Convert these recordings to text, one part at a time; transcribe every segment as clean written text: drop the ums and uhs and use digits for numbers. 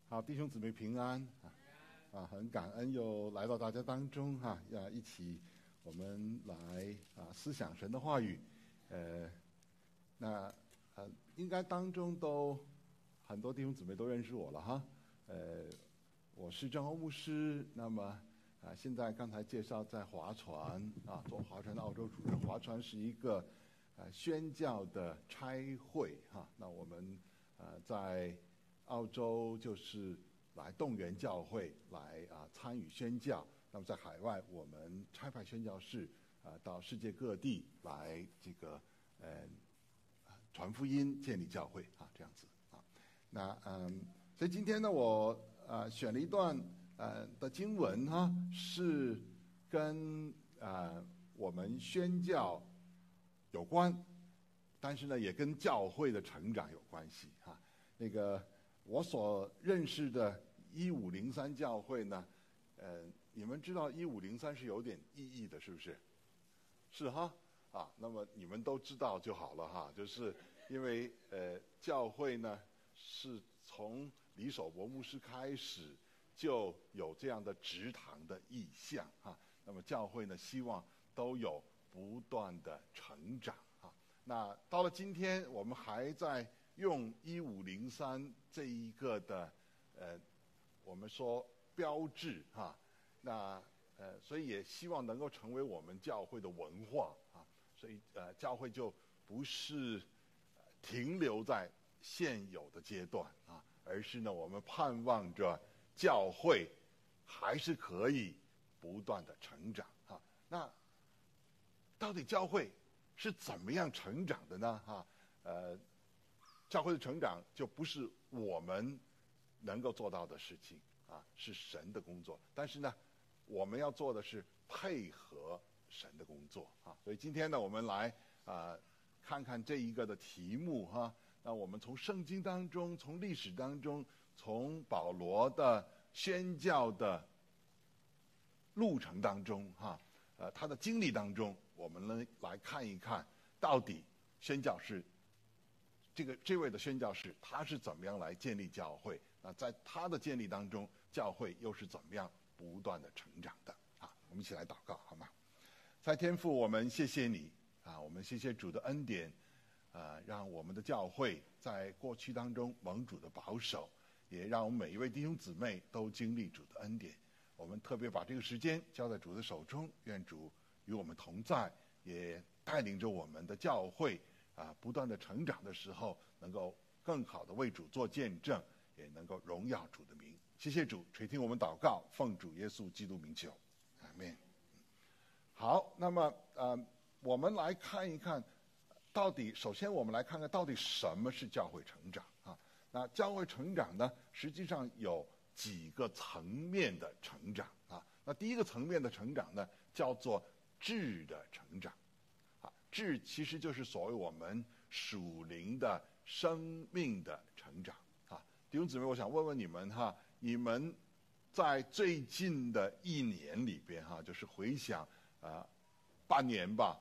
好，弟兄姊妹平安很感恩又来到大家当中一起我们来思想神的话语。应该当中都很多弟兄姊妹都认识我了哈。我是郑欧牧师，那么现在刚才介绍在划船做划船的澳洲主任。划船是一个宣教的差会那我们在澳洲就是来动员教会来参与宣教。那么在海外，我们差派宣教士到世界各地来这个传福音、建立教会这样子所以今天呢，我选了一段的经文是跟我们宣教有关，但是呢，也跟教会的成长有关系那个我所认识的1503教会呢，你们知道1503是有点意义的，是不是？是那么你们都知道就好了就是因为教会呢是从李守博牧师开始就有这样的植堂的意向那么教会呢希望都有不断的成长那到了今天，我们还在用1503这一个的我们说标志所以也希望能够成为我们教会的文化所以教会就不是停留在现有的阶段而是呢我们盼望着教会还是可以不断的成长那到底教会是怎么样成长的呢教会的成长就不是我们能够做到的事情是神的工作。但是呢，我们要做的是配合神的工作所以今天呢，我们来看看这一个的题目那我们从圣经当中，从历史当中，从保罗的宣教的路程当中他的经历当中，我们呢来看一看到底宣教士这位的宣教士他是怎么样来建立教会在他的建立当中，教会又是怎么样不断的成长的我们一起来祷告好吗？在天父，我们谢谢你我们谢谢主的恩典让我们的教会在过去当中蒙主的保守，也让我们每一位弟兄姊妹都经历主的恩典。我们特别把这个时间交在主的手中，愿主与我们同在，也带领着我们的教会不断的成长的时候，能够更好的为主做见证，也能够荣耀主的名。谢谢主垂听我们祷告，奉主耶稣基督名求，阿们。好，那么我们来看一看首先我们来看看到底什么是教会成长那教会成长呢，实际上有几个层面的成长那第一个层面的成长呢，叫做质的成长质其实就是所谓我们属灵的生命的成长弟兄姊妹，我想问问你们你们在最近的一年里边就是回想半年吧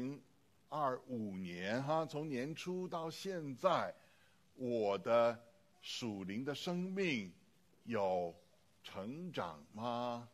，2025年从年初到现在，我的属灵的生命有成长吗？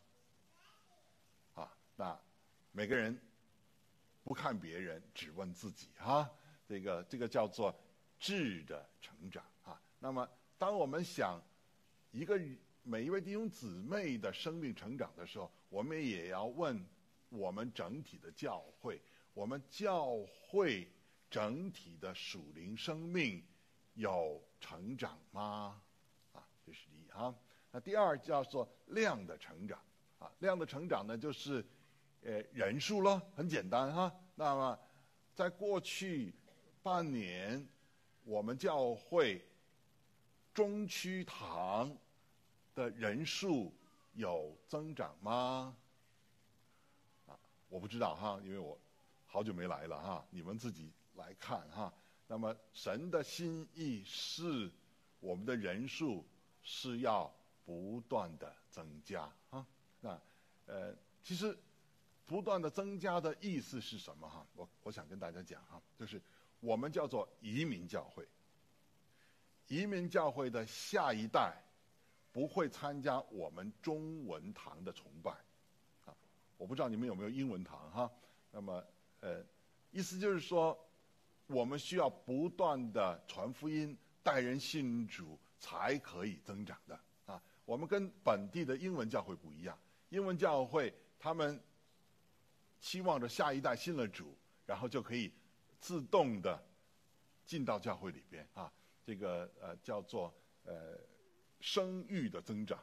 那每个人不看别人，只问自己这个叫做质的成长那么当我们想每一位弟兄姊妹的生命成长的时候，我们也要问我们整体的教会，我们教会整体的属灵生命有成长吗？这是第一那第二叫做量的成长量的成长呢，就是人数了，很简单那么在过去半年，我们教会中区堂的人数有增长吗？我不知道因为我好久没来了你们自己来看那么神的心意是我们的人数是要不断的增加那其实不断的增加的意思是什么我想跟大家讲就是我们叫做移民教会。移民教会的下一代不会参加我们中文堂的崇拜，啊，我不知道你们有没有英文堂哈。那么意思就是说，我们需要不断的传福音、带人信主，才可以增长的啊。我们跟本地的英文教会不一样，英文教会他们期望着下一代信了主，然后就可以自动的进到教会里边啊。这个叫做生育的增长，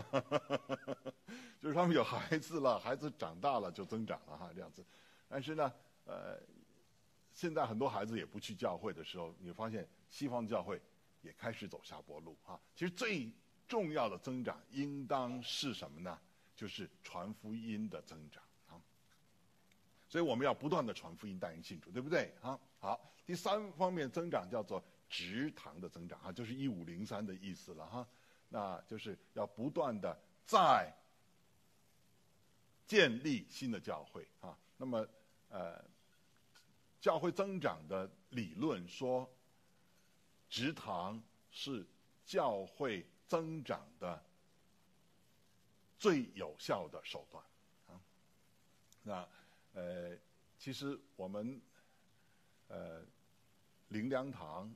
就是他们有孩子了，孩子长大了就增长了哈，这样子。但是呢，现在很多孩子也不去教会的时候，你发现西方教会也开始走下坡路啊。其实最重要的增长应当是什么呢？就是传福音的增长啊。所以我们要不断的传福音，带人信主，对不对啊？好，第三方面增长叫做职堂的增长啊，就是1503的意思了哈。那就是要不断的在建立新的教会啊。那么教会增长的理论说，职堂是教会增长的最有效的手段啊。那其实我们灵粮堂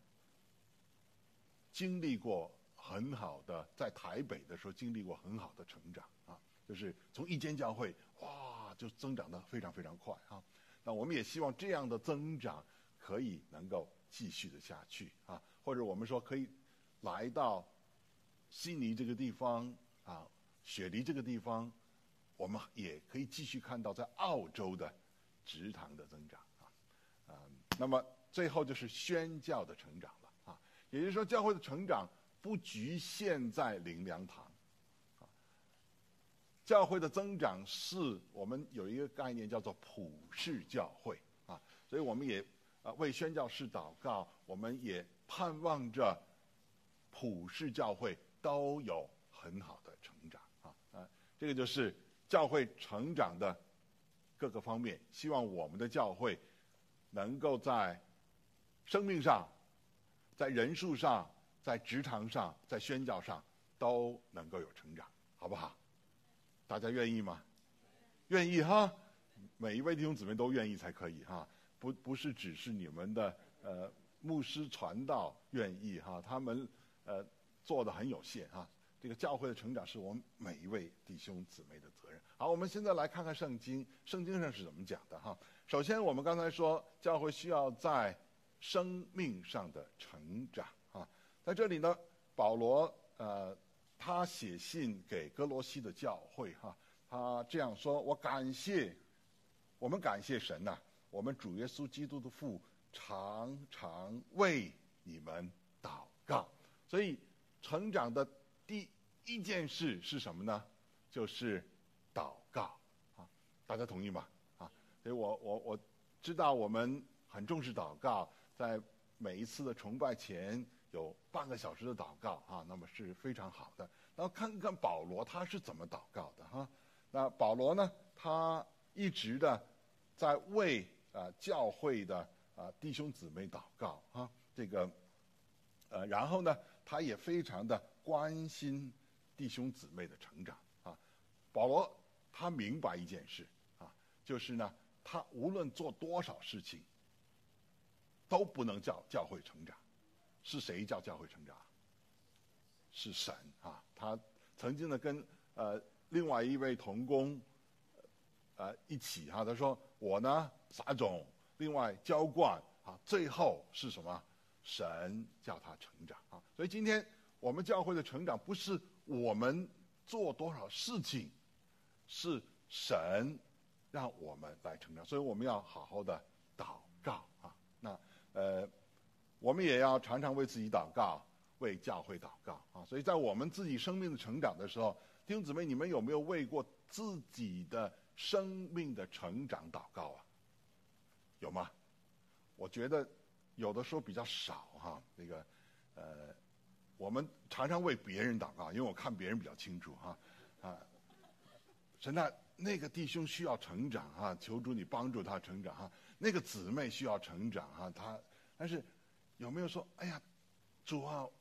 经历过很好的，在台北的时候经历过很好的成长啊，就是从一间教会哇就增长得非常非常快啊。那我们也希望这样的增长可以能够继续的下去啊，或者我们说可以来到悉尼这个地方啊，雪梨这个地方，我们也可以继续看到在澳洲的职堂的增长啊。那么最后就是宣教的成长了啊，也就是说教会的成长不局限在灵粮堂啊，教会的增长是我们有一个概念叫做普世教会啊，所以我们也为宣教士祷告，我们也盼望着普世教会都有很好的成长啊。这个就是教会成长的各个方面，希望我们的教会能够在生命上、在人数上、在职场上、在宣教上都能够有成长，好不好？大家愿意吗？愿意哈，每一位弟兄姊妹都愿意才可以哈，不是只是你们的牧师传道愿意哈，他们做的很有限哈。这个教会的成长是我们每一位弟兄姊妹的责任。好，我们现在来看看圣经，圣经上是怎么讲的哈。首先，我们刚才说教会需要在生命上的成长啊，在这里呢，保罗他写信给哥罗西的教会哈，他这样说：我们感谢神呐，我们主耶稣基督的父常常为你们祷告。所以成长的第一件事是什么呢？就是祷告啊，大家同意吗？啊，所以我知道我们很重视祷告，在每一次的崇拜前有半个小时的祷告啊，那么是非常好的。然后看看保罗他是怎么祷告的哈。那保罗呢，他一直的在为教会的弟兄姊妹祷告啊，这个然后呢，他也非常的关心弟兄姊妹的成长啊。保罗他明白一件事啊，就是呢，他无论做多少事情，都不能叫教会成长。是谁叫教会成长？是神啊！他曾经呢跟另外一位同工一起哈，他说我呢撒种，另外浇灌啊，最后是什么？神叫他成长啊！所以今天我们教会的成长不是我们做多少事情，是神让我们来成长，所以我们要好好的祷告啊。那我们也要常常为自己祷告，为教会祷告啊。所以在我们自己生命的成长的时候，弟兄姊妹，你们有没有为过自己的生命的成长祷告啊？有吗？我觉得有的时候比较少哈。那个我们常常为别人祷告，因为我看别人比较清楚哈。神啊，那个弟兄需要成长哈，求主你帮助他成长哈。那个姊妹需要成长哈，但是有没有说，哎呀，主啊，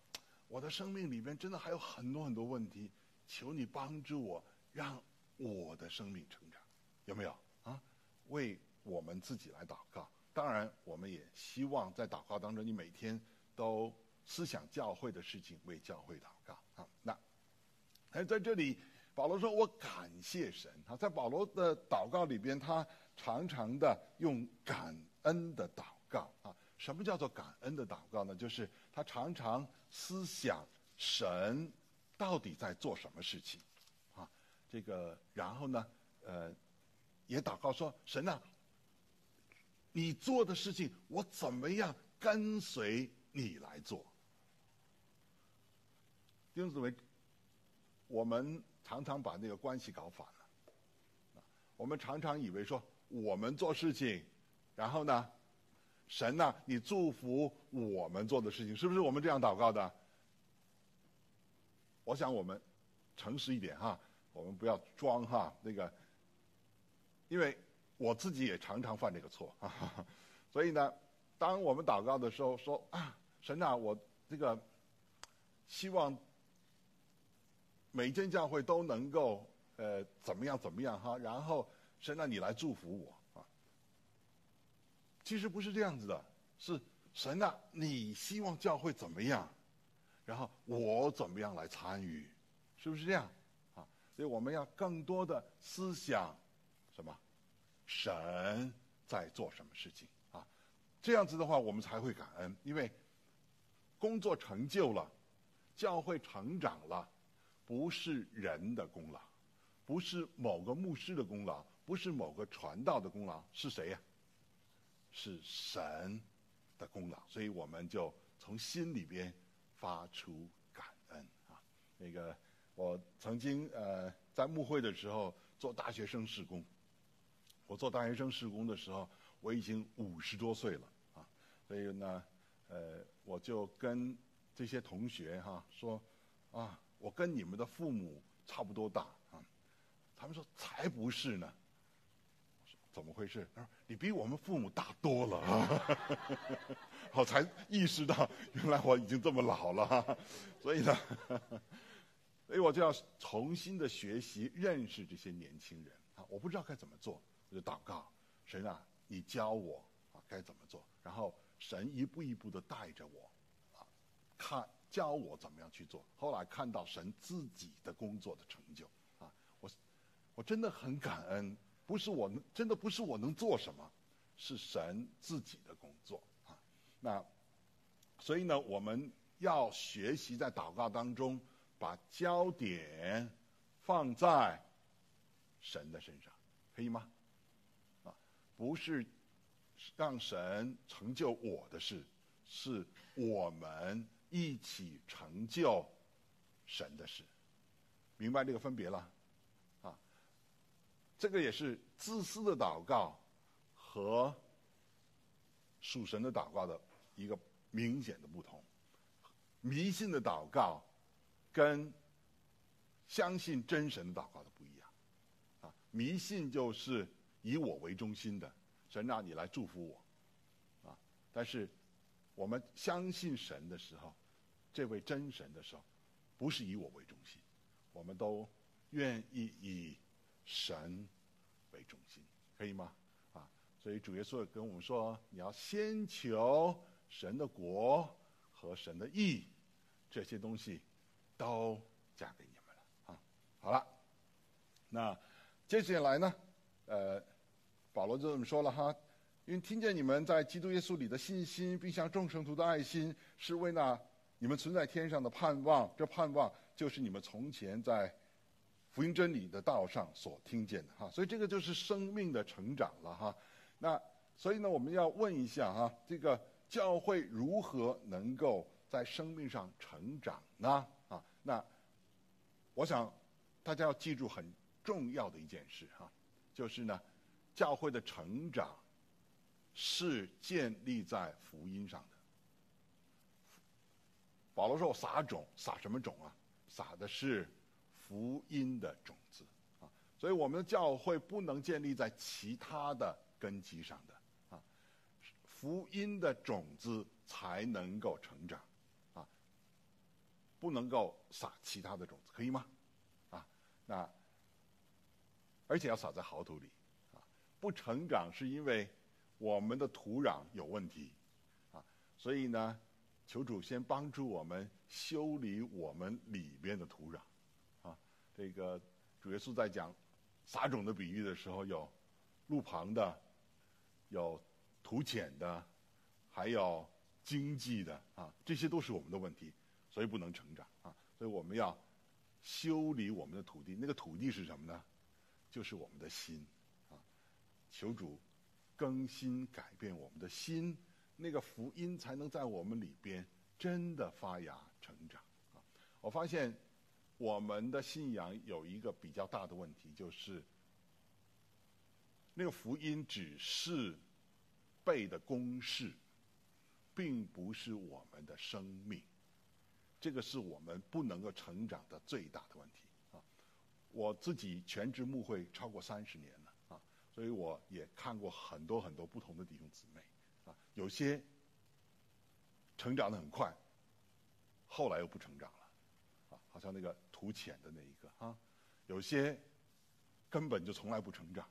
我的生命里边真的还有很多很多问题，求你帮助我，让我的生命成长，有没有啊？为我们自己来祷告。当然，我们也希望在祷告当中，你每天都思想教会的事情，为教会祷告啊。那在这里，保罗说：“我感谢神。”啊，在保罗的祷告里边，他常常的用感恩的祷告啊。什么叫做感恩的祷告呢？就是他常常思想神到底在做什么事情啊。然后呢，也祷告说：“神啊，你做的事情，我怎么样跟随你来做？”弟兄姊妹，我们常常把那个关系搞反了。我们常常以为说，我们做事情，然后呢，神呐，你祝福我们做的事情，是不是我们这样祷告的？我想我们诚实一点哈，我们不要装哈因为我自己也常常犯这个错啊。所以呢，当我们祷告的时候说啊，神啊，我希望每间教会都能够怎么样哈，然后神啊，你来祝福我啊。其实不是这样子的，是神啊，你希望教会怎么样，然后我怎么样来参与，是不是这样啊？所以我们要更多的思想什么？神在做什么事情啊？这样子的话，我们才会感恩，因为工作成就了，教会成长了，不是人的功劳，不是某个牧师的功劳，不是某个传道的功劳，是谁呀？是神的功劳。所以我们就从心里边发出感恩啊。我曾经在牧会的时候做大学生事工。我做大学生事工的时候，我已经50多岁了啊，所以呢，我就跟这些同学说，啊，我跟你们的父母差不多大啊。他们说才不是呢。我说怎么回事？他说你比我们父母大多了啊。我才意识到原来我已经这么老了，所以呢，所以我就要重新的学习认识这些年轻人啊。我不知道该怎么做。我就祷告，神啊，你教我啊该怎么做，然后神一步一步的带着我，教我怎么样去做。后来看到神自己的工作的成就啊，我真的很感恩，真的不是我能做什么，是神自己的工作啊。所以呢，我们要学习在祷告当中把焦点放在神的身上，可以吗？不是让神成就我的事，是我们一起成就神的事。明白这个分别了啊？这个也是自私的祷告和属神的祷告的一个明显的不同。迷信的祷告跟相信真神的祷告的不一样啊。迷信就是以我为中心的，神让你来祝福我，啊！但是我们相信神的时候，这位真神的时候，不是以我为中心，我们都愿意以神为中心，可以吗？啊！所以主耶稣跟我们说，你要先求神的国和神的义，这些东西都加给你们了啊！好了，那接下来呢？保罗就这么说了哈，因为听见你们在基督耶稣里的信心，并向众圣徒的爱心，是为那你们存在天上的盼望。这盼望就是你们从前在福音真理的道上所听见的哈。所以这个就是生命的成长了哈。那所以呢，我们要问一下哈，这个教会如何能够在生命上成长呢？啊，那我想大家要记住很重要的一件事哈，就是呢，教会的成长是建立在福音上的。保罗说：“我撒种，撒什么种啊？撒的是福音的种子啊！所以我们的教会不能建立在其他的根基上的啊，福音的种子才能够成长啊。 不能够撒其他的种子，可以吗？那而且要撒在好土里，不成长是因为我们的土壤有问题，所以呢，求主先帮助我们修理我们里边的土壤，这个主耶稣在讲撒种的比喻的时候，有路旁的，有土浅的，还有经济的这些都是我们的问题，所以不能成长所以我们要修理我们的土地。那个土地是什么呢？就是我们的心求主更新改变我们的心，那个福音才能在我们里边真的发芽成长我发现我们的信仰有一个比较大的问题，就是那个福音只是背的公式，并不是我们的生命，这个是我们不能够成长的最大的问题我自己全职牧会超过30年了所以我也看过很多很多不同的弟兄姊妹有些成长得很快，后来又不成长了好像那个土浅的那一个有些根本就从来不成长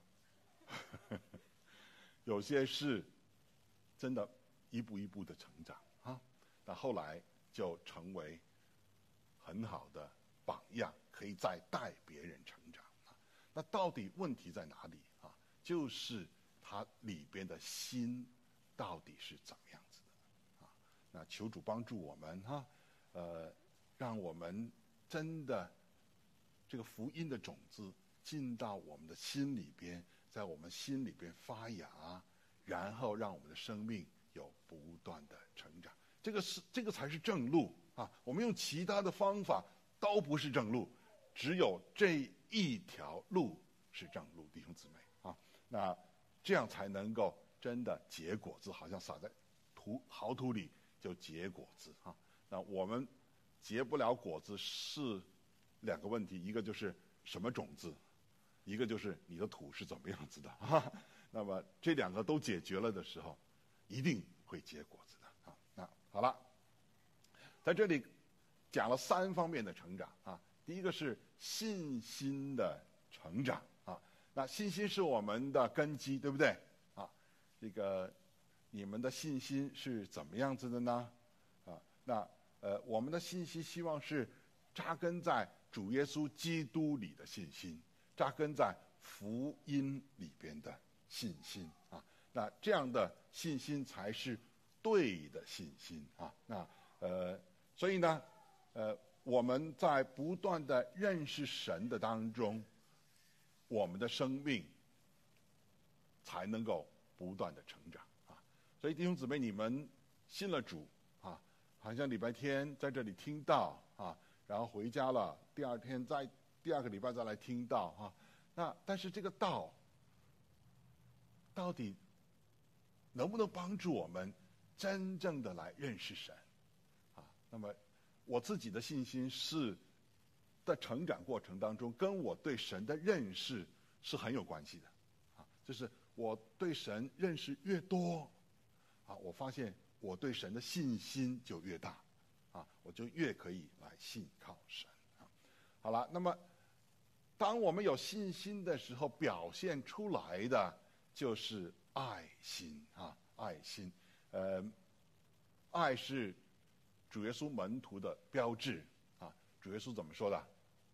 有些是真的一步一步的成长但后来就成为很好的榜样，可以再带别人成长那到底问题在哪里就是他里边的心到底是怎么样子的那求主帮助我们让我们真的这个福音的种子进到我们的心里边，在我们心里边发芽，然后让我们的生命有不断的成长。这个才是正路我们用其他的方法都不是正路，只有这一条路是正路，弟兄姊妹那这样才能够真的结果子，好像撒在好土里就结果子那我们结不了果子是2个问题，一个就是什么种子，一个就是你的土是怎么样子的那么这2个都解决了的时候，一定会结果子的那好了，在这里讲了3方面的成长第一个是信心的成长那信心是我们的根基，对不对这个你们的信心是怎么样子的呢那我们的信心希望是扎根在主耶稣基督里的信心，扎根在福音里边的信心那这样的信心才是对的信心那所以呢我们在不断的认识神的当中，我们的生命才能够不断的成长所以弟兄姊妹，你们信了主好像礼拜天在这里听到然后回家了，第2天第2个礼拜再来听到那但是这个道到底能不能帮助我们真正的来认识神那么我自己的信心是在成长过程当中跟我对神的认识是很有关系的就是我对神认识越多我发现我对神的信心就越大我就越可以来信靠神好了，那么当我们有信心的时候，表现出来的就是爱心爱心爱是主耶稣门徒的标志主耶稣怎么说的？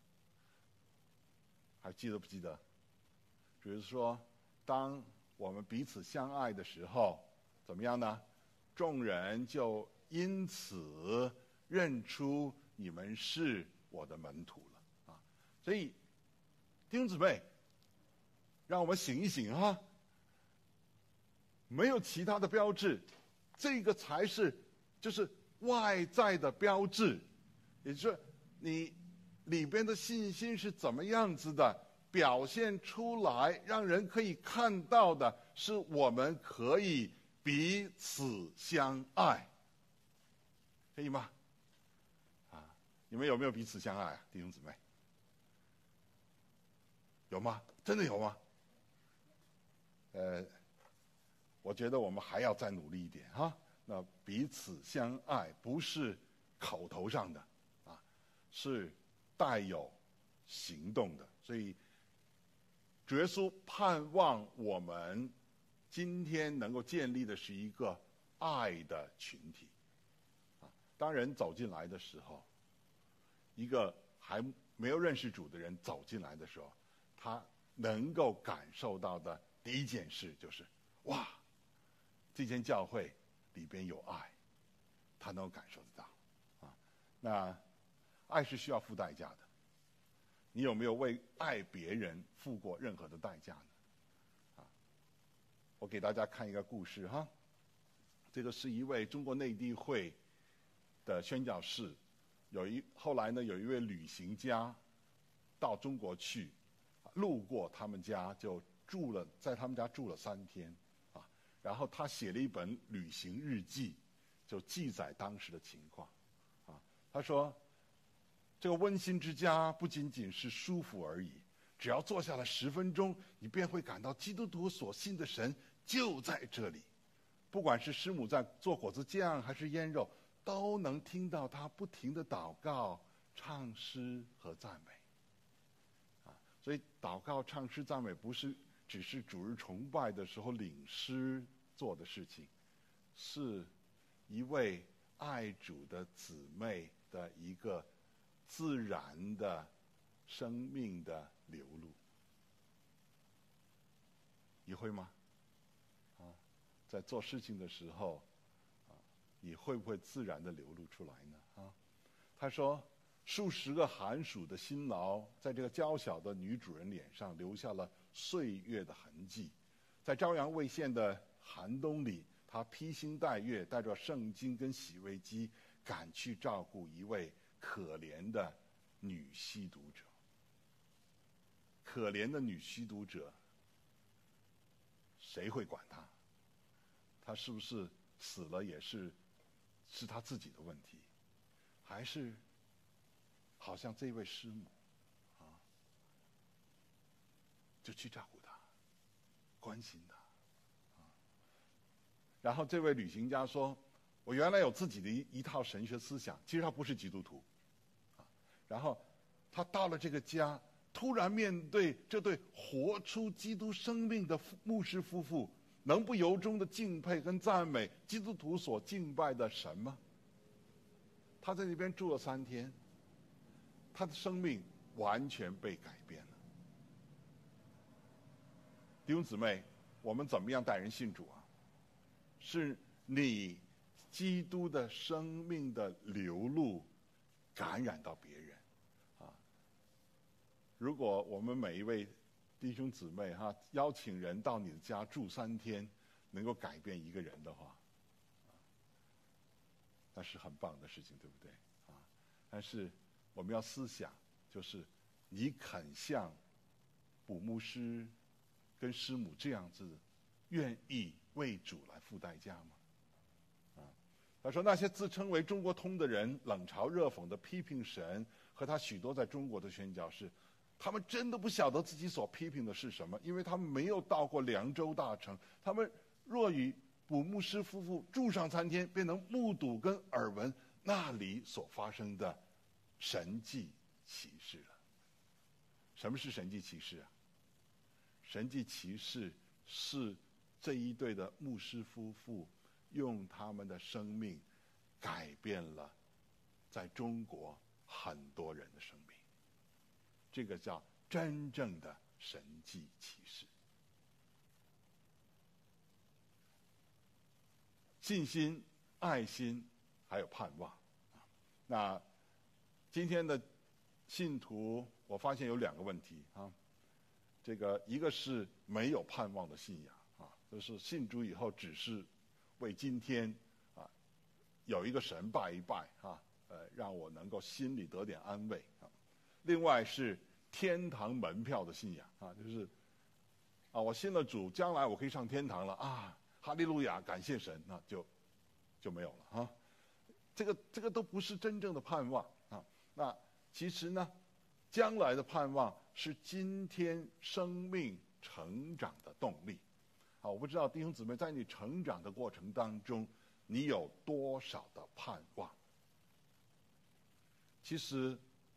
还记得不记得？主耶稣说，当我们彼此相爱的时候，怎么样呢？众人就因此认出你们是我的门徒了所以弟兄姊妹，让我们醒一醒没有其他的标志，这个才是就是外在的标志，也就是你里边的信心是怎么样子的，表现出来让人可以看到的是我们可以彼此相爱，可以吗？你们有没有彼此相爱弟兄姊妹？有吗？真的有吗？我觉得我们还要再努力一点那彼此相爱不是口头上的是带有行动的。所以主耶稣盼望我们今天能够建立的是一个爱的群体。当人走进来的时候，一个还没有认识主的人走进来的时候，他能够感受到的第一件事就是：哇，这间教会里边有爱，他能够感受得到。那爱是需要付代价的。你有没有为爱别人付过任何的代价呢？我给大家看一个故事哈。这个是一位中国内地会的宣教士，后来呢，有一位旅行家到中国去，路过他们家，就在他们家住了3天，然后他写了一本旅行日记，就记载当时的情况。他说，这个温馨之家不仅仅是舒服而已，只要坐下来10分钟，你便会感到基督徒所信的神就在这里。不管是师母在做果子酱还是腌肉，都能听到他不停的祷告、唱诗和赞美。所以祷告、唱诗、赞美不是只是主日崇拜的时候领诗做的事情，是一位爱主的姊妹的一个自然的生命的流露。你会吗？在做事情的时候，你会不会自然的流露出来呢？他说，数十个寒暑的辛劳，在这个娇小的女主人脸上留下了岁月的痕迹。在朝阳未现的寒冬里，她披星戴月，带着圣经跟洗胃机，赶去照顾一位可怜的女吸毒者。可怜的女吸毒者，谁会管她？她是不是死了也是她自己的问题，还是好像这位师母就去照顾她，关心她。然后这位旅行家说，我原来有自己的一套神学思想，其实他不是基督徒。然后他到了这个家，突然面对这对活出基督生命的牧师夫妇，能不由衷的敬佩跟赞美基督徒所敬拜的神吗？他在那边住了3天，他的生命完全被改变了。弟兄姊妹，我们怎么样带人信主啊？是你基督的生命的流露感染到别人。如果我们每一位弟兄姊妹邀请人到你的家住3天，能够改变一个人的话，那是很棒的事情，对不对？但是我们要思想，就是你肯像卜牧师跟师母这样子，愿意为主来付代价吗？他说，那些自称为中国通的人，冷嘲热讽的批评神和他许多在中国的宣教士，他们真的不晓得自己所批评的是什么，因为他们没有到过凉州大城。他们若与卜牧师夫妇住上3天，便能目睹跟耳闻那里所发生的神迹奇事了。什么是神迹奇事啊？神迹奇事是这一对的牧师夫妇用他们的生命改变了在中国很多人的生命。这个叫真正的神迹奇事。信心、爱心还有盼望。那今天的信徒，我发现有2个问题这个一个是没有盼望的信仰就是信主以后只是为今天有一个神拜一拜让我能够心里得点安慰另外是天堂门票的信仰就是我信了主，将来我可以上天堂了哈利路亚，感谢神，那就没有了这个都不是真正的盼望那其实呢，将来的盼望是今天生命成长的动力我不知道弟兄姊妹，在你成长的过程当中，你有多少的盼望？其实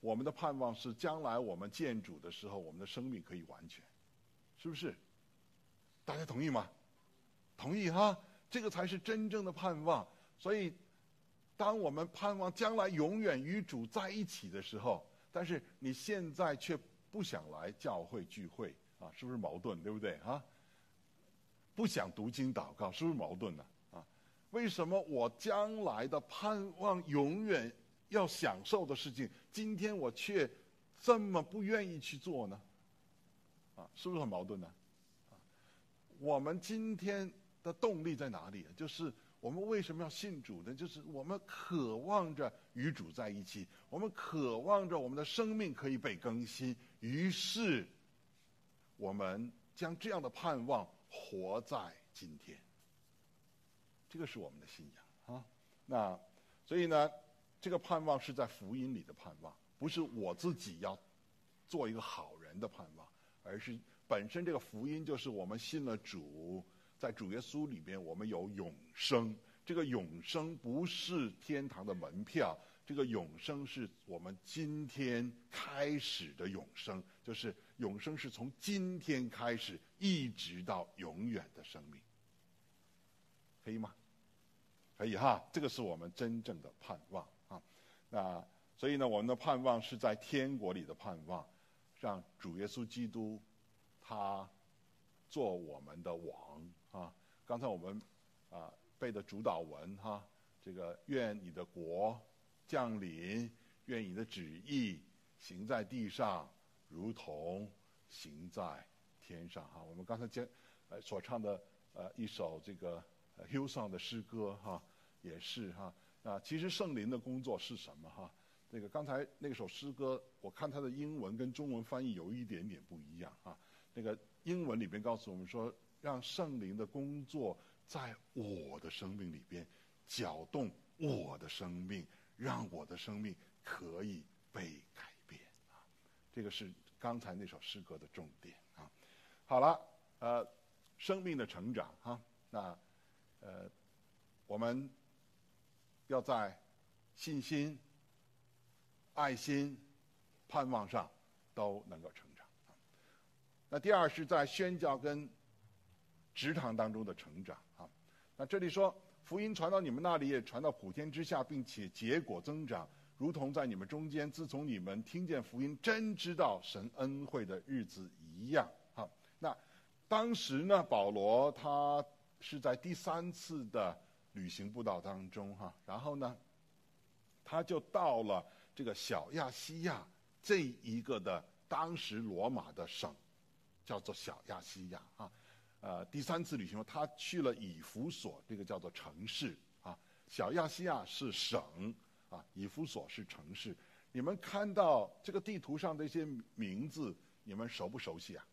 我们的盼望是将来我们见主的时候，我们的生命可以完全，是不是？大家同意吗？同意哈，这个才是真正的盼望。所以，当我们盼望将来永远与主在一起的时候，但是你现在却不想来教会聚会啊，是不是矛盾？对不对啊？不想读经祷告，是不是矛盾呢？啊，为什么我将来的盼望永远要享受的事情，今天我却这么不愿意去做呢？啊，是不是很矛盾呢？啊，我们今天的动力在哪里？就是我们为什么要信主呢？就是我们渴望着与主在一起，我们渴望着我们的生命可以被更新，于是我们将这样的盼望活在今天。这个是我们的信仰啊。那所以呢，这个盼望是在福音里的盼望，不是我自己要做一个好人的盼望，而是本身这个福音就是我们信了主，在主耶稣里面我们有永生。这个永生不是天堂的门票，这个永生是我们今天开始的永生，就是永生是从今天开始一直到永远的生命。可以吗？可以哈，这个是我们真正的盼望啊。那所以呢，我们的盼望是在天国里的盼望，让主耶稣基督他做我们的王啊。刚才我们背的主祷文哈，这个愿你的国降临，愿你的旨意行在地上，如同行在天上哈。我们刚才所唱的一首这个Hillsong 的诗歌哈，也是哈。其实圣灵的工作是什么哈？那个刚才那首诗歌，我看它的英文跟中文翻译有一点点不一样啊。那个英文里边告诉我们说，让圣灵的工作在我的生命里边搅动我的生命，让我的生命可以被改变啊。这个是刚才那首诗歌的重点啊。好了，生命的成长哈，那我们要在信心、爱心、盼望上都能够成长。那第二是在宣教跟职场当中的成长啊。那这里说，福音传到你们那里，也传到普天之下，并且结果增长，如同在你们中间，自从你们听见福音，真知道神恩惠的日子一样啊。那当时呢，保罗他是在第3次的旅行布道当中哈，然后呢，他就到了这个小亚细亚这一个的当时罗马的省，叫做小亚细亚啊。第3次旅行，他去了以弗所，这个叫做城市啊。小亚细亚是省啊，以弗所是城市。你们看到这个地图上的一些名字，你们熟不熟悉啊？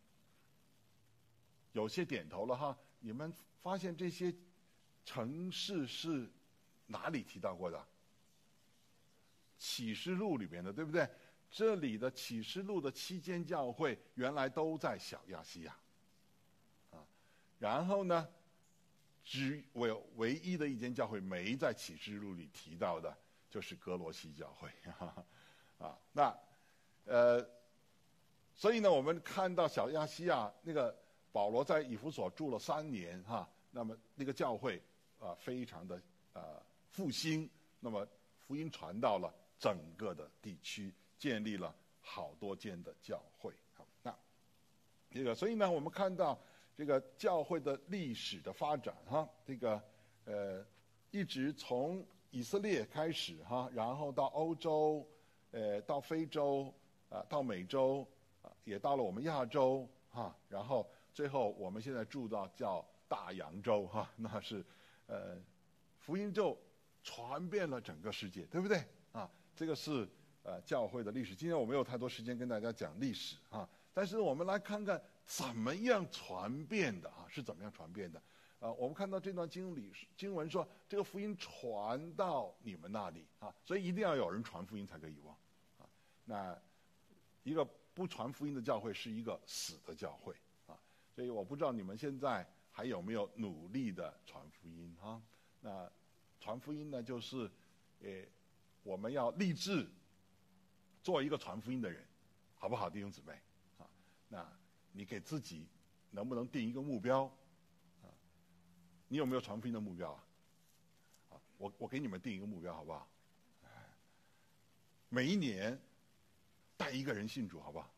有些点头了哈。你们发现这些城市是哪里提到过的？启示录里面的，对不对？这里的启示录的7间教会原来都在小亚细亚。然后呢，唯一的一间教会没在启示录里提到的，就是哥罗西教会所以呢，我们看到小亚细亚那个保罗在以弗所住了3年哈，那么那个教会非常的复兴，那么福音传到了整个的地区，建立了好多间的教会。好，那这个所以呢，我们看到这个教会的历史的发展哈，这个一直从以色列开始哈，然后到欧洲，到非洲到美洲也到了我们亚洲哈，然后最后我们现在住到叫大洋洲哈，那是福音就传遍了整个世界，对不对啊？这个是教会的历史。今天我没有太多时间跟大家讲历史啊，但是我们来看看怎么样传遍的啊，是怎么样传遍的。我们看到这段经文说，这个福音传到你们那里啊，所以一定要有人传福音才可以啊。那一个不传福音的教会是一个死的教会啊，所以我不知道你们现在还有没有努力的传福音啊？那传福音呢，就是我们要立志做一个传福音的人，好不好，弟兄姊妹？啊，那你给自己能不能定一个目标？啊，你有没有传福音的目标啊？啊，我给你们定一个目标，好不好？每一年带一个人信主，好不好？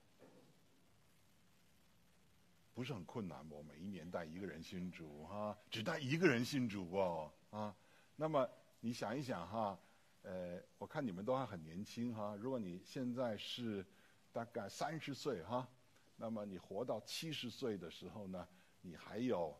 不是很困难不？每一年带一个人信主哈，只带一个人信主哦啊。那么你想一想哈，我看你们都还很年轻哈。如果你现在是大概30岁哈，那么你活到70岁的时候呢，你还有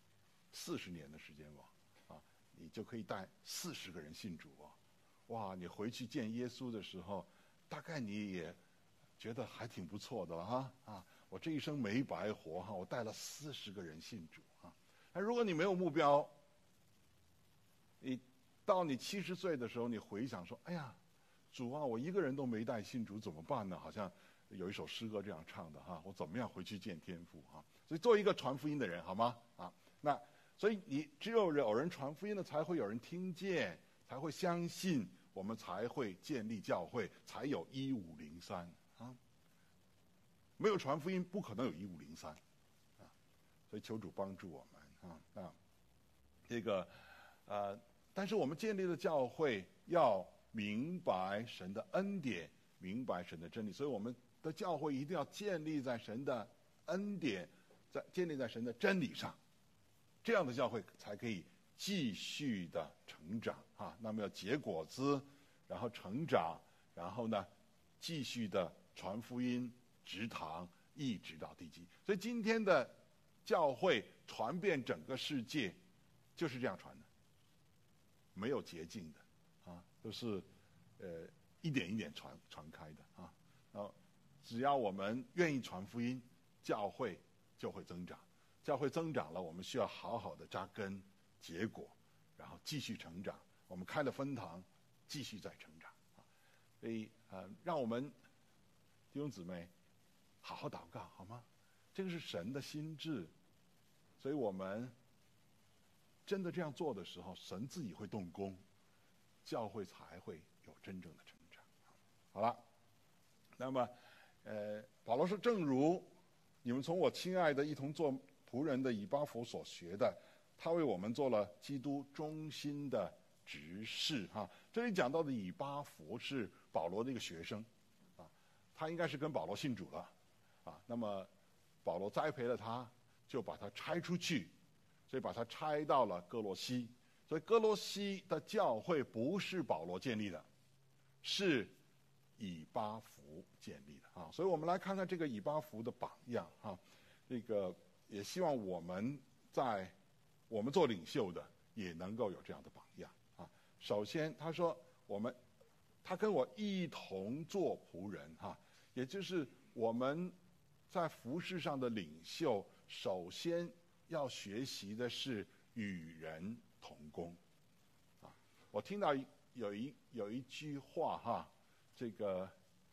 40年的时间哦，啊，你就可以带40个人信主哦。哇，你回去见耶稣的时候，大概你也觉得还挺不错的了哈啊。我这一生没白活哈，我带了40个人信主啊。那如果你没有目标，你到你70岁的时候，你回想说：“哎呀，主啊，我一个人都没带信主，怎么办呢？”好像有一首诗歌这样唱的哈，我怎么样回去见天父啊？所以做一个传福音的人好吗？啊，那所以你只有人传福音了，才会有人听见，才会相信，我们才会建立教会，才有1503啊。没有传福音，不可能有1503，啊，所以求主帮助我们啊。那这个但是我们建立的教会要明白神的恩典，明白神的真理，所以我们的教会一定要建立在神的恩典，建立在神的真理上，这样的教会才可以继续的成长啊。那么要结果子，然后成长，然后呢，继续的传福音。直堂一直到地极，所以今天的教会传遍整个世界，就是这样传的，没有捷径的啊，都是一点一点传开的啊。然后只要我们愿意传福音，教会就会增长。教会增长了，我们需要好好的扎根结果，然后继续成长。我们开了分堂，继续再成长啊。所以让我们弟兄姊妹。好好祷告好吗？这个是神的心志，所以我们真的这样做的时候，神自己会动工，教会才会有真正的成长。好了，那么保罗说：“正如你们从我亲爱的一同做仆人的以巴弗所学的，他为我们做了基督忠心的执事。”哈，这里讲到的以巴弗是保罗的一个学生，啊，他应该是跟保罗信主了。啊，那么保罗栽培了他，就把他差出去，所以把他差到了哥罗西。所以哥罗西的教会不是保罗建立的，是以巴弗建立的啊。所以我们来看看这个以巴弗的榜样啊。这个也希望我们做领袖的也能够有这样的榜样啊。首先他说他跟我一同做仆人哈，也就是我们。在服事上的领袖，首先要学习的是与人同工，啊，我听到有一句话哈，这个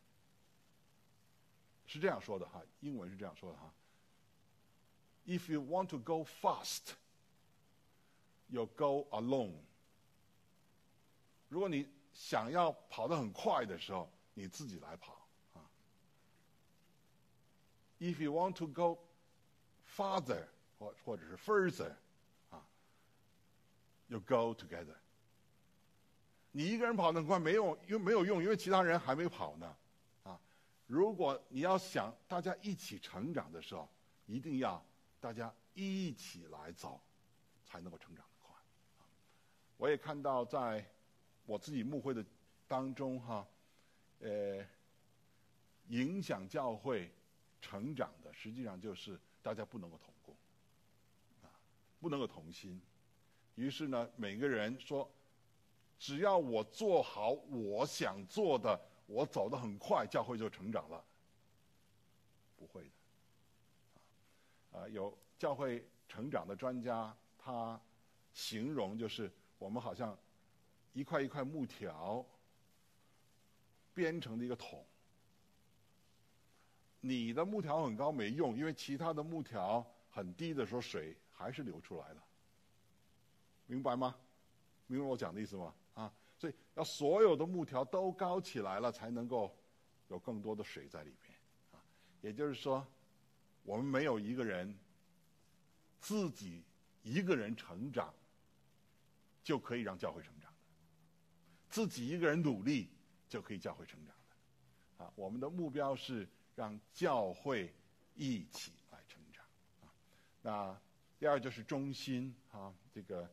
是这样说的哈，英文是这样说的哈 ：If you want to go fast, you go alone。如果你想要跑得很快的时候，你自己来跑。If you want to go farther 或者是 further 啊 ，you go together。你一个人跑得很快没有用，因为其他人还没跑呢啊。如果你要想大家一起成长的时候，一定要大家一起来走，才能够成长得快。我也看到在我自己牧会的当中哈，影响教会。成长的实际上就是大家不能够同工，啊，不能够同心。于是呢，每个人说，只要我做好我想做的，我走得很快，教会就成长了。不会的，有教会成长的专家，他形容就是我们好像一块一块木条编成的一个桶。你的木条很高没用，因为其他的木条很低的时候，水还是流出来了。明白吗？明白我讲的意思吗？啊，所以要所有的木条都高起来了，才能够有更多的水在里边啊。也就是说，我们没有一个人自己一个人成长就可以让教会成长的，自己一个人努力就可以教会成长的啊。我们的目标是让教会一起来成长啊。那第二就是忠心啊，这个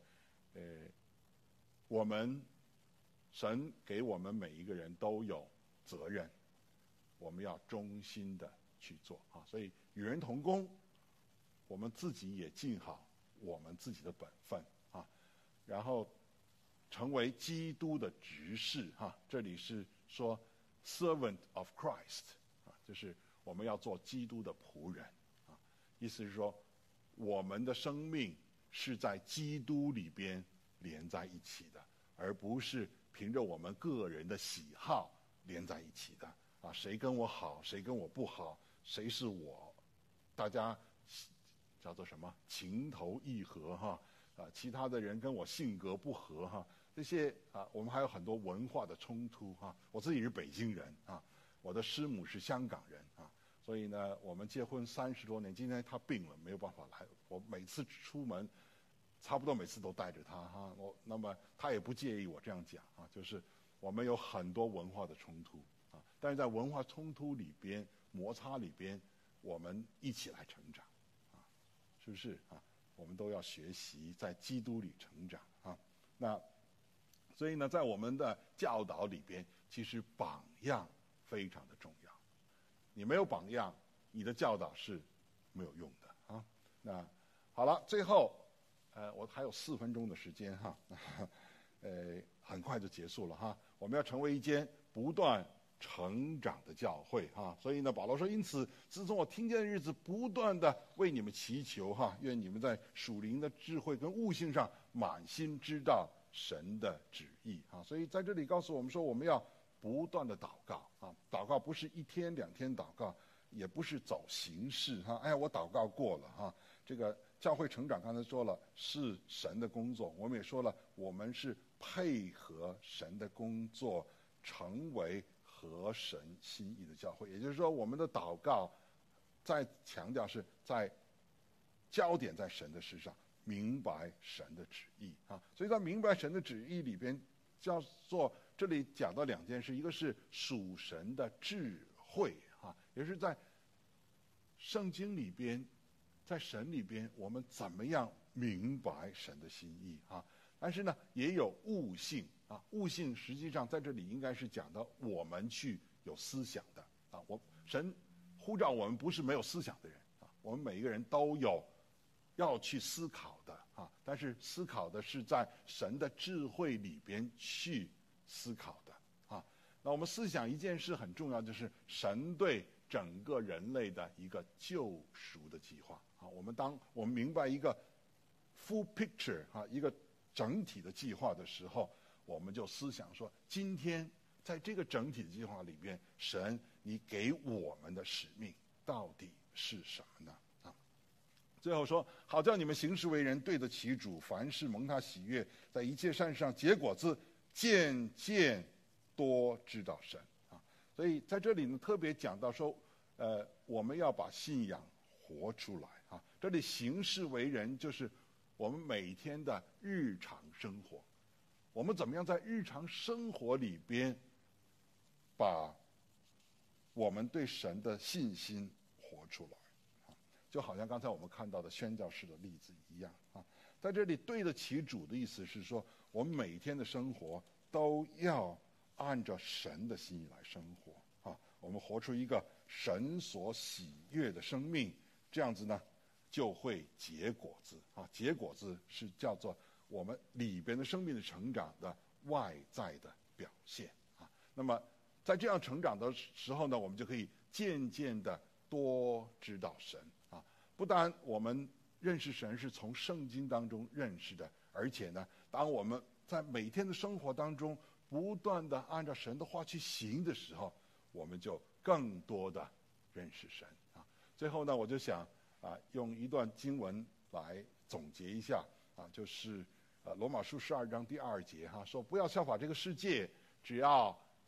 我们神给我们每一个人都有责任，我们要忠心的去做啊。所以与人同工，我们自己也尽好我们自己的本分啊，然后成为基督的执事哈。这里是说 servant of Christ 啊，就是我们要做基督的仆人啊。意思是说，我们的生命是在基督里边连在一起的，而不是凭着我们个人的喜好连在一起的啊。谁跟我好，谁跟我不好，谁是我，大家叫做什么情投意合哈啊，其他的人跟我性格不合哈，这些啊，我们还有很多文化的冲突哈。我自己是北京人啊，我的师母是香港人啊，所以呢，我们结婚30多年，今天她病了，没有办法来，我每次出门，差不多每次都带着她哈。那么她也不介意我这样讲啊，就是我们有很多文化的冲突啊，但是在文化冲突里边、摩擦里边，我们一起来成长。是不是啊？我们都要学习在基督里成长啊。那所以呢，在我们的教导里边，其实榜样非常的重要。你没有榜样，你的教导是没有用的啊。那好了，最后我还有4分钟的时间哈，很快就结束了哈。我们要成为一间不断成长的教会哈。所以呢，保罗说，因此自从我听见的日子，不断的为你们祈求哈，愿你们在属灵的智慧跟悟性上满心知道神的旨意啊。所以在这里告诉我们说，我们要不断的祷告啊。祷告不是1天2天祷告，也不是走形式哈。哎，我祷告过了哈。这个教会成长刚才说了是神的工作，我们也说了，我们是配合神的工作，成为合神心意的教会。也就是说，我们的祷告再强调是在焦点在神的事上，明白神的旨意啊。所以在明白神的旨意里边，叫做这里讲到2件事，一个是属神的智慧啊，也是在圣经里边，在神里边，我们怎么样明白神的心意啊？但是呢，也有悟性啊。悟性实际上在这里应该是讲到我们去有思想的啊。神呼召我们不是没有思想的人啊，我们每一个人都有要去思考的啊。但是思考的是在神的智慧里边去思考的啊。那我们思想一件事很重要，就是神对整个人类的一个救赎的计划啊。当我们明白一个 full picture 啊，一个整体的计划的时候，我们就思想说，今天在这个整体的计划里边，神你给我们的使命到底是什么呢？啊，最后说，好叫你们行事为人对得起主，凡事蒙他喜悦，在一切善上结果子，渐渐多知道神啊。所以在这里呢，特别讲到说，我们要把信仰活出来啊。这里行事为人就是我们每天的日常生活，我们怎么样在日常生活里边把我们对神的信心活出来啊？就好像刚才我们看到的宣教士的例子一样啊。在这里对得起主的意思是说，我们每天的生活都要按照神的心意来生活啊。我们活出一个神所喜悦的生命，这样子呢就会结果子啊。结果子是叫做我们里边的生命的成长的外在的表现啊。那么在这样成长的时候呢，我们就可以渐渐的多知道神啊。不但我们认识神是从圣经当中认识的，而且呢，当我们在每天的生活当中不断的按照神的话去行的时候，我们就更多的认识神啊。最后呢，我就想用一段经文来总结一下啊，就是罗马书12章第2节哈，说不要效法这个世界，只要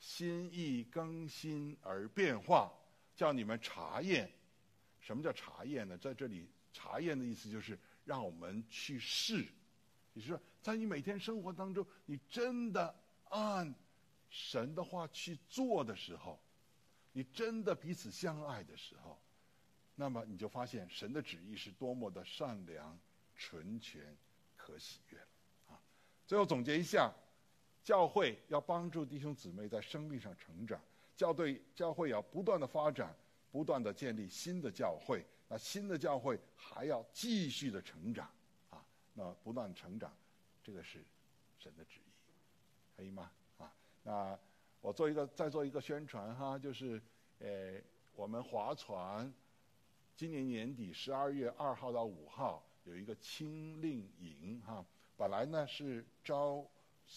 心意更新而变化，叫你们查验。什么叫查验呢？在这里，查验的意思就是让我们去试，也就是说，在你每天生活当中，你真的按神的话去做的时候，你真的彼此相爱的时候，那么你就发现神的旨意是多么的善良、纯全、可喜悦了啊！最后总结一下，教会要帮助弟兄姊妹在生命上成长，教会要不断的发展，不断的建立新的教会，那新的教会还要继续的成长啊！那不断成长，这个是神的旨意，可以吗？啊，那我再做一个宣传哈，就是我们划船今年年底12月2号到5号有一个青令营哈，本来呢是招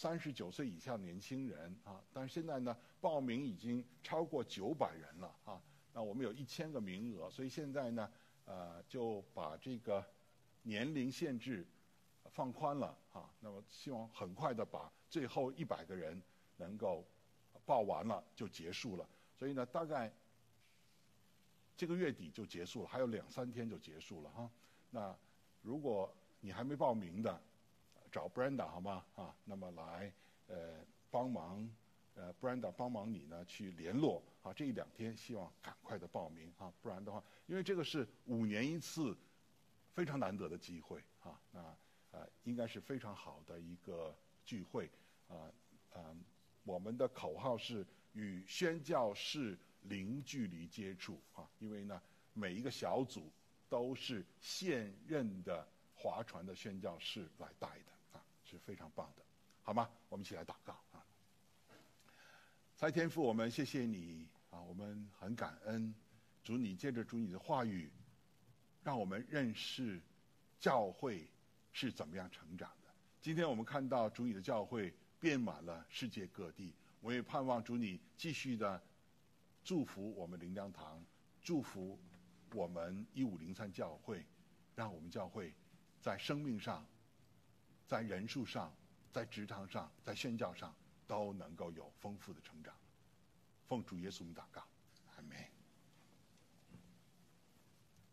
39岁以下年轻人啊，但是现在呢报名已经超过900人了啊，那我们有1000个名额，所以现在呢就把这个年龄限制放宽了啊，那么希望很快的把最后100个人能够报完了就结束了，所以呢大概这个月底就结束了，还有2-3天就结束了哈。那如果你还没报名的，找 Brenda 好吗？啊，那么来帮忙Brenda 帮忙你呢去联络啊。这1-2天希望赶快的报名啊，不然的话，因为这个是5年一次非常难得的机会啊。那应该是非常好的一个聚会我们的口号是与宣教士零距离接触啊，因为呢每一个小组都是现任的划船的宣教士来带的啊，是非常棒的，好吗？我们一起来祷告啊。蔡天父，我们谢谢你啊，我们很感恩，主你借着主你的话语，让我们认识教会是怎么样成长的。今天我们看到主你的教会遍满了世界各地，我也盼望主你继续的祝福我们灵粮堂，祝福我们1503教会，让我们教会在生命上、在人数上、在职场上、在宣教上都能够有丰富的成长。奉主耶稣名祷告。